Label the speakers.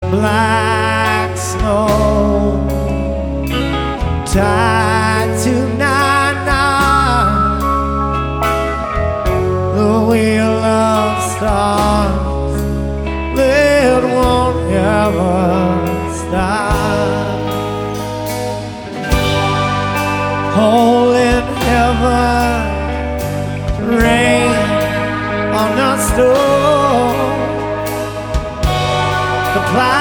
Speaker 1: black snow tied to nine, the wheel of stars that won't ever stop. Hole in heaven, rain on the storm. The